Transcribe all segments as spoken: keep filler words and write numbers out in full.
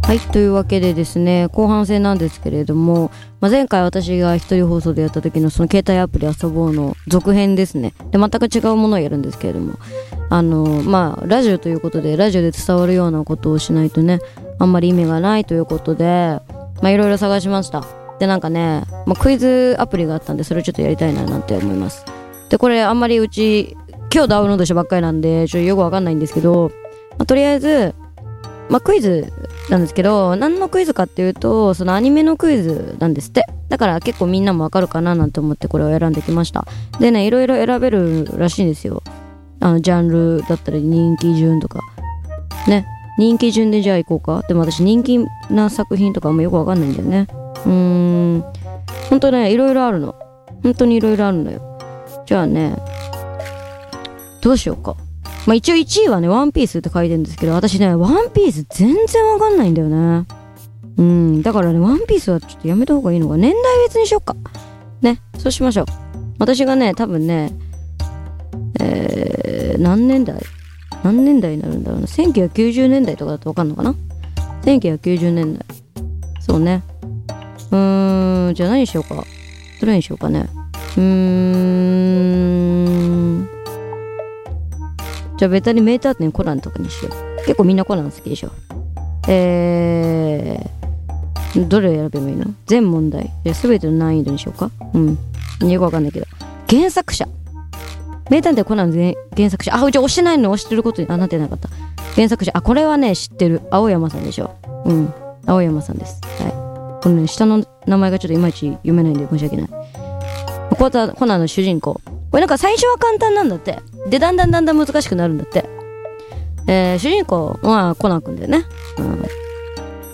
はい、というわけでですね、後半戦なんですけれども、まあ、前回私が一人放送でやった時のその携帯アプリ遊ぼうの続編ですね。で、全く違うものをやるんですけれども、あのまあラジオということで、ラジオで伝わるようなことをしないとね、あんまり意味がないということで、まあいろいろ探しました。で、なんかね、まあ、クイズアプリがあったんで、それをちょっとやりたいななんて思います。で、これあんまりうち今日ダウンロードしたばっかりなんでちょっとよくわかんないんですけど、まあ、とりあえずまあクイズなんですけど、何のクイズかっていうと、そのアニメのクイズなんですって。だから結構みんなもわかるかななんて思ってこれを選んできました。でね、いろいろ選べるらしいんですよ。あのジャンルだったり人気順とかね。人気順でじゃあ行こうか。でも私人気な作品とかあんまよくわかんないんだよね。うーん、ほんとね、いろいろあるの。本当にいろいろあるのよ。じゃあね、どうしようか。まあ一応いちいはね、ワンピースって書いてるんですけど、私ね、ワンピース全然わかんないんだよね。うん、だからね、ワンピースはちょっとやめた方がいいのか。年代別にしよっか。ね、そうしましょう。私がね、多分ね、えー、何年代何年代になるんだろうな。せんきゅうひゃくきゅうじゅうねんだいとかだとわかんのかな。せんきゅうひゃくきゅうじゅうねんだい。そうね。うーん、じゃあ何しようか。どれにしようかね。うーん。じゃあベタに名探偵コナンとかにしよう。結構みんなコナン好きでしょ。えー、どれを選べばいいの？全問題。じゃあ全ての難易度にしようか。うん。よくわかんないけど。原作者。名探偵コナン原作者。あ、うち押してないの押してることに、あ、なってなかった。原作者。あ、これはね、知ってる。青山さんでしょ。うん。青山さんです。はい。このね、下の名前がちょっといまいち読めないんで申し訳ない。コナンの主人公。これなんか最初は簡単なんだって。で、だんだんだんだん難しくなるんだって。えー、主人公はコナンくんだよね。うん。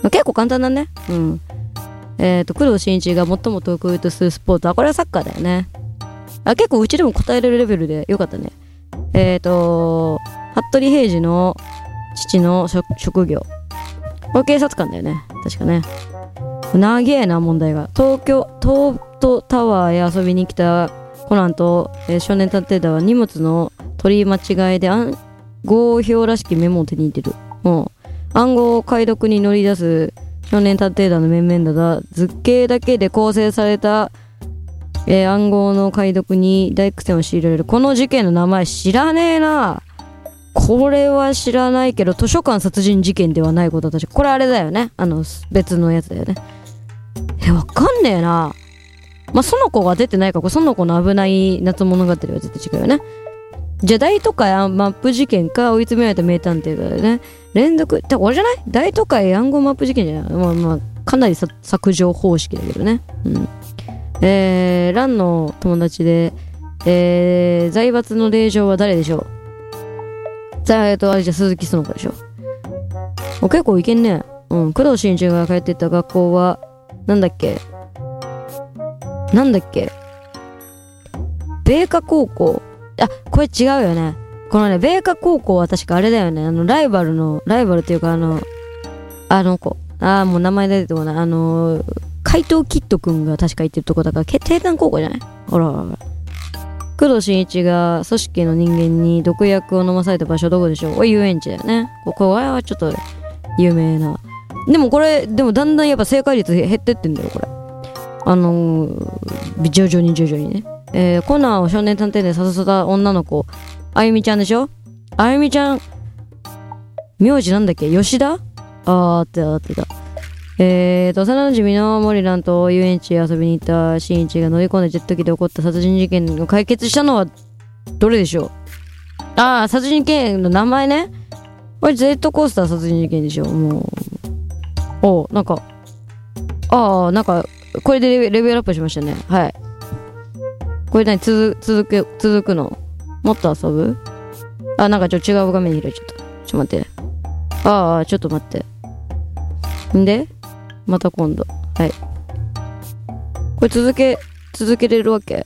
結構簡単だね。うん。えっと、工藤新一が最も得意とするスポーツは、これはサッカーだよね。あ、結構うちでも答えれるレベルでよかったね。えっと、服部平次の父の職業。これ警察官だよね。確かね。長えな問題が。東京、東都タワーへ遊びに来たコナンと、えー、少年探偵団は荷物の取り間違いで暗号表らしきメモを手に入れる。うん。暗号解読に乗り出す少年探偵団の面々だが、図形だけで構成された、えー、暗号の解読に大苦戦を強いられる。この事件の名前知らねえな。これは知らないけど、図書館殺人事件ではないことは確か。これあれだよね。あの、別のやつだよね。え、わかんねえな。まあ、園子が出てないから、園子の危ない夏物語は絶対違うよね。じゃあ、大都会マップ事件か、追い詰められた名探偵だよね。連続、ってこれじゃない？大都会暗号マップ事件じゃない？まあまあ、かなり削除方式だけどね。うん。えー、ランの友達で、えー、財閥の令嬢は誰でしょう？ざえっと、あれじゃ鈴木園子でしょ。お、結構いけんね。うん。工藤新一が通ってた学校は、なんだっけなんだっけ米花高校。あ、これ違うよね。このね、米花高校は確かあれだよね。あの、ライバルの、ライバルっていうかあの、あの子。あー、もう名前出てこない。あのー、怪盗キッドくんが確か行ってるとこだから、け帝丹高校じゃない？ほらほらほら。工藤新一が組織の人間に毒薬を飲まされた場所どこでしょう？これ遊園地だよね。ここはちょっと有名な。でもこれ、でもだんだんやっぱ正解率減ってってんだよ、これ。あのー、徐々に徐々にね。えー、コナンを少年探偵で誘った女の子、あゆみちゃんでしょ？あゆみちゃん、名字なんだっけ？吉田？あー、あってた、あってた。えーと、幼馴染のモリランと遊園地へ遊びに行った新一が乗り込んでジェット機で起こった殺人事件を解決したのはどれでしょう？あー、殺人事件の名前ね。これジェットコースター殺人事件でしょ。もう。お、なんか、あー、なんか、これでレベルアップしましたね。はい。これ何続、続く、続くの？もっと遊ぶ？あ、なんかちょっと違う画面に開いちゃった。ちょっと待って。ああ、ちょっと待って。んでまた今度。はい。これ続け、続けれるわけ？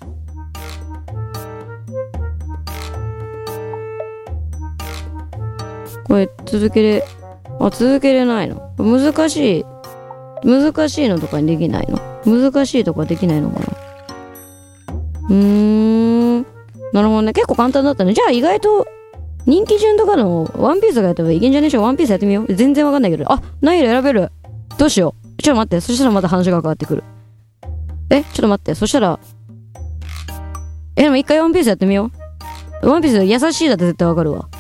これ続けれ、あ、続けれないの？難しい。難しいのとかにできないの？難しいとかできないのかな？うーん。なるほどね。結構簡単だったね。じゃあ意外と人気順とかのワンピースがやったらいけんじゃねえしょ。ワンピースやってみよう。全然わかんないけど。あ、難易度選べる。 どうしよう。ちょっと待って。そしたらまた話が変わってくる。え、ちょっと待って。そしたら、え、でも一回ワンピースやってみよう。ワンピース優しいだって絶対わかるわ。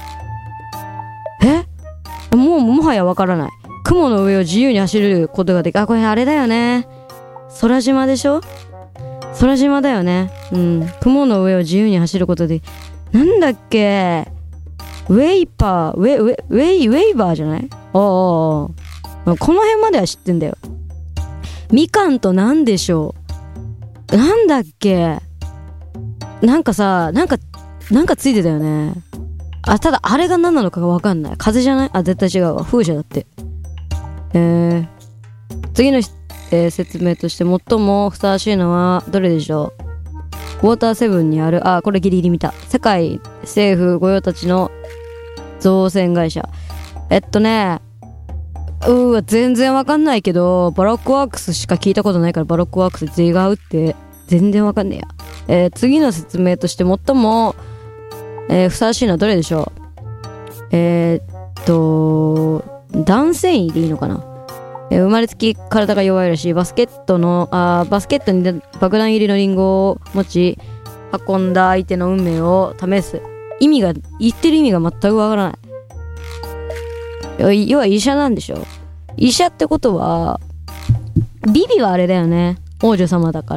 えもう、もはやわからない。雲の上を自由に走ることができ、あ、これあれだよね。空島でしょ？空島だよね。うん。雲の上を自由に走ることで、なんだっけ、ウェイパー、ウェイ、ウェイ、ウェイ、ウェイバーじゃない？ああ、この辺までは知ってんだよ。みかんとなんでしょう。なんだっけ、なんかさ、なんか、なんかついてたよね。あ、ただあれが何なのかがわかんない。風じゃない？あ、絶対違うわ。風車だって。えー、次の、えー、説明として最もふさわしいのはどれでしょう？ウォーターセブンにある、あ、これギリギリ見た。世界政府御用達の造船会社。えっとね、うーわ、全然わかんないけど、バロックワークスしか聞いたことないからバロックワークス違うって、全然わかんねえや。えー、次の説明として最も、えー、ふさわしいのはどれでしょう？えー、っと、男性位でいいのかな？えー、生まれつき体が弱いらしい。バスケットの、あバスケットに爆弾入りのリンゴを持ち、運んだ相手の運命を試す。意味が、言ってる意味が全くわからない。要は医者なんでしょ？医者ってことは、ビビはあれだよね。王女様だから。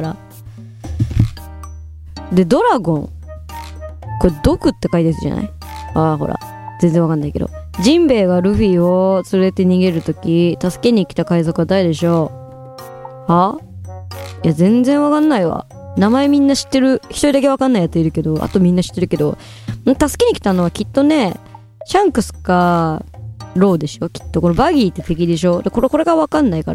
で、ドラゴン。これ、毒って書いてるやつじゃない？ああ、ほら。全然わかんないけど。ジンベエがルフィを連れて逃げるとき、助けに来た海賊は誰でしょう？はいや、全然わかんないわ。名前みんな知ってる。一人だけわかんないやついるけど、あとみんな知ってるけど、助けに来たのはきっとね、シャンクスか、ローでしょきっと。これバギーって敵でしょで、これ、これがわかんないから、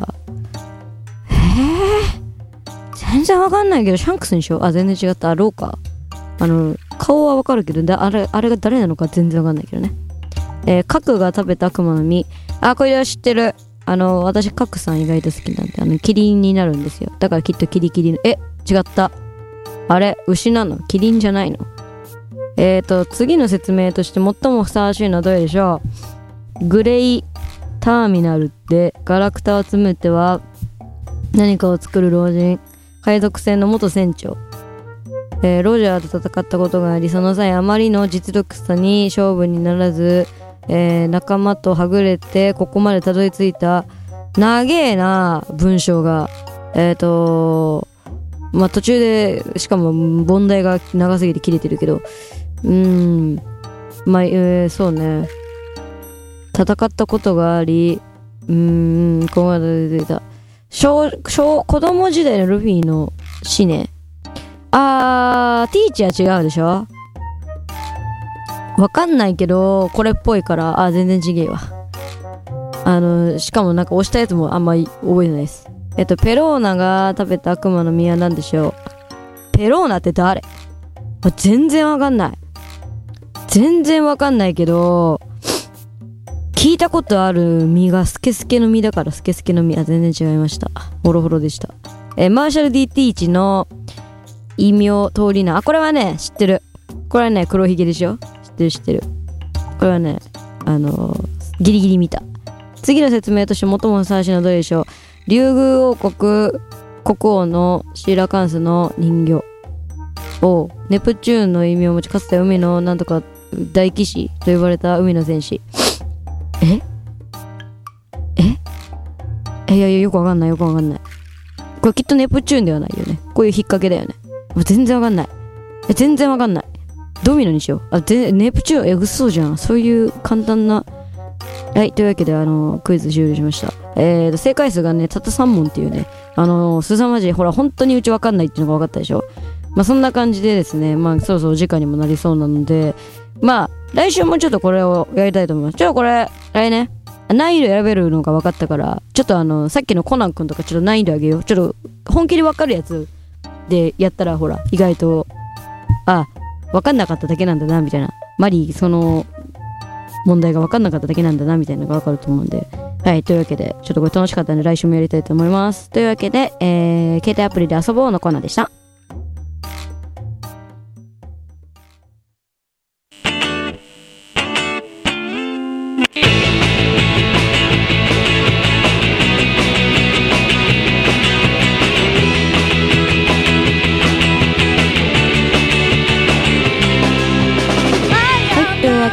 へぇー。全然わかんないけど、シャンクスにしよう。あ、全然違った。あ、ローか。あの、顔はわかるけど、だあれ、あれが誰なのか全然わかんないけどね。えー、カクが食べた悪魔の実。あ、これは知ってる。あの、私、カクさん意外と好きなんで、あの、キリンになるんですよ。だからきっとキリキリの、え、違った。あれ、牛なの？キリンじゃないの？えーと、次の説明として最もふさわしいのはどれでしょう？グレイターミナルってガラクタを集めては何かを作る老人。海賊船の元船長。えー、ロジャーと戦ったことがあり、その際あまりの実力差に勝負にならず、えー、仲間とはぐれてここまでたどり着いた長えな文章が、えーとまあ、途中でしかも問題が長すぎて切れてるけど、うーんまあ、えー、そうね、戦ったことがあり、うーんここまで出てきた小小子供時代のルフィの死ね。あー、ティーチは違うでしょ？わかんないけど、これっぽいから、あー、全然違えわ。あの、しかもなんか押したやつもあんまり覚えてないです。えっと、ペローナが食べた悪魔の実は何でしょう？ペローナって誰？全然わかんない。全然わかんないけど、聞いたことある実がスケスケの実だからスケスケの実。あ、全然違いました。ホロホロでした。えー、マーシャル D ティーチの異名通りな。あ、これはね、知ってる。これはね、黒ひげでしょ？知ってる知ってる。これはね、あのー、ギリギリ見た。次の説明として最もふさわしいのはどれでしょう？竜宮王国国王のシーラカンスの人形をネプチューンの異名を持ち、かつて海のなんとか大騎士と呼ばれた海の戦士。えええいやいや、よくわかんないよくわかんない。これきっとネプチューンではないよね。こういう引っ掛けだよね。全然わかんない。え、全然わかんない。ドミノにしよう。あ、ぜネプチューン、え、嘘じゃん。そういう簡単な。はい、というわけで、あの、クイズ終了しました。えーと、正解数がね、たったさん問っていうね、あの、すさまじい、ほら、本当にうちわかんないっていうのが分かったでしょ。まあ、そんな感じでですね、まあ、そろそろお時間にもなりそうなので、まあ、来週もちょっとこれをやりたいと思います。ちょっとこれ、あれね、難易度選べるのが分かったから、ちょっとあの、さっきのコナン君とかちょっと難易度上げよう。ちょっと、本気で分かるやつでやったら、ほら、意外と、あ、分かんなかっただけなんだな、みたいな。マリー、その、問題が分かんなかっただけなんだなみたいなのが分かると思うんで、はい、というわけでちょっとこれ楽しかったので来週もやりたいと思います。というわけで、えー、携帯アプリで遊ぼうのコーナーでした。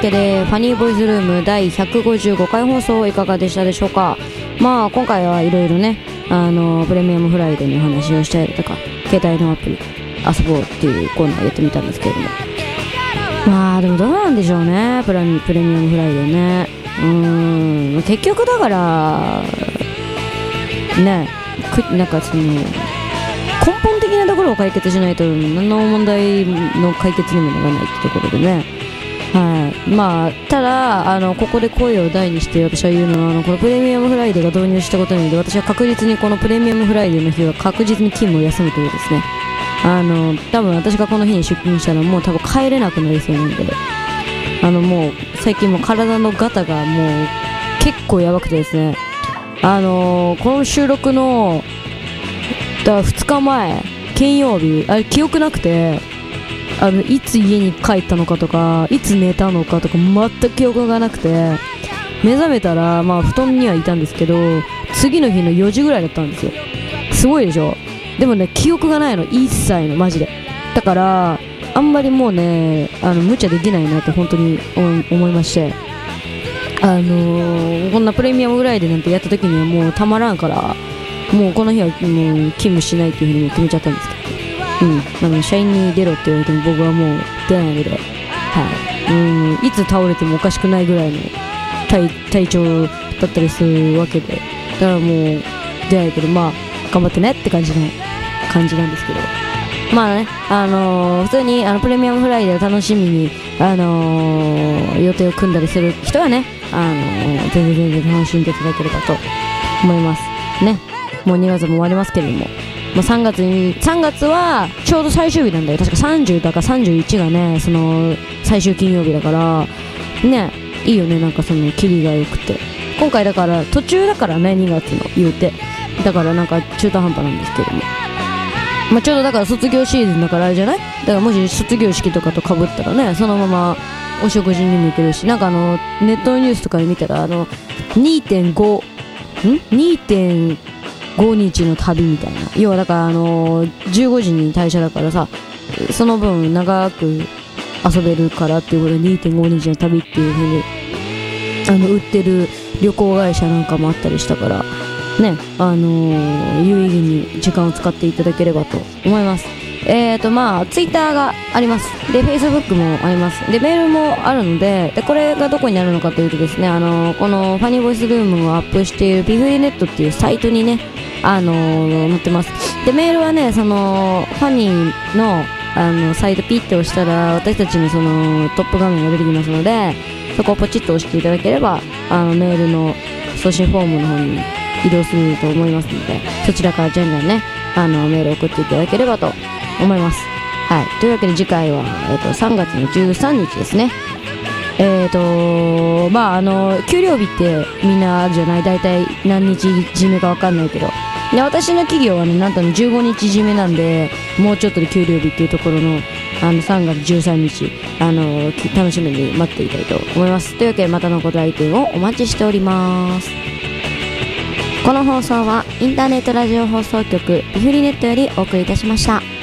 けでファニーボイスルームだいひゃくごじゅうごかい放送いかがでしたでしょうか。まあ今回はいろいろね、あのプレミアムフライデーの話をしたりとか、携帯のアプリ遊ぼうっていうコーナーやってみたんですけれども、まあでもどうなんでしょうね、プラミプレミアムフライデーね。うーん、結局だからね、くなんかその根本的なところを解決しないと何の問題の解決にもならないってところでね。はい、まあただあのここで声を大にして私は言うのは、あのこのプレミアムフライデーが導入したことによって、私は確実にこのプレミアムフライデーの日は確実に勤務を休むというですね、あの多分私がこの日に出勤したらもう多分帰れなくなりそうなんで、あのもう最近もう体のガタがもう結構やばくてですね、あのこの収録のだからふつかまえ金曜日、あれ記憶なくて、あのいつ家に帰ったのかとかいつ寝たのかとか全く記憶がなくて、目覚めたらまあ布団にはいたんですけど、次の日のよじぐらいだったんですよ。すごいでしょ。でもね、記憶がないの一切のマジで。だからあんまりもうね、あの無茶できないなって本当に思いまして、あのー、こんなプレミアムフライデーなんてやった時にはもうたまらんから、もうこの日はもう勤務しないっていうふうにも決めちゃったんですけど、うん、なので社員に出ろって言われても僕はもう出ないので、はい、うん、いつ倒れてもおかしくないぐらいの 体, 体調だったりするわけで、だからもう出ないけど、まあ頑張ってねって感じの感じなんですけど、まあね、あのー、普通にあのプレミアムフライデーを楽しみに、あのー、予定を組んだりする人はね、あのー、全然全然楽しんでいただければと思いますね。もうにがつも終わりますけれども、まあ、さんがつにさんがつはちょうど最終日なんだよ。確かさんじゅうだかさんじゅういちがね、その最終金曜日だからね、いいよね、なんかそのキリが良くて、今回だから途中だからね、にがつの言うて、だからなんか中途半端なんですけども、まあ、ちょうどだから卒業シーズンだからあれじゃない、だからもし卒業式とかとかぶったらね、そのままお食事にも行けるし、なんかあのネットのニュースとかで見たら、あの にてんご ん にてんごにちの旅みたいな、要はだからあのじゅうごじに退社だからさ、その分長く遊べるからっていうことで にてんごにちの旅っていう風にあの売ってる旅行会社なんかもあったりしたからね、あのー、有意義に時間を使っていただければと思います。えーとまあツイッターがあります。でフェイスブックもあります。でメールもあるので、でこれがどこになるのかというとですね、あのー、このファニーボイスルームをアップしているピフリネットっていうサイトにね、あのー、載ってます。でメールはね、そのファニーのあのサイトピッて押したら私たちのそのトップ画面が出てきますので、そこをポチッと押していただければ、あのメールの送信フォームの方に移動すると思いますので、そちらからじゃんじゃんね、あのメールを送っていただければと思います。はい、というわけで次回は、えー、とさんがつのじゅうさんにちですね。えーとまああの給料日ってみんなあるじゃない、だいたい何日締めか分かんないけど、で私の企業はね、なんとのじゅうごにち締めなんで、もうちょっとで給料日っていうところのあのさんがつじゅうさんにち、あの楽しみに待っていたいと思います。というわけでまたのご来店をお待ちしております。この放送はインターネットラジオ放送局ビフリネットよりお送りいたしました。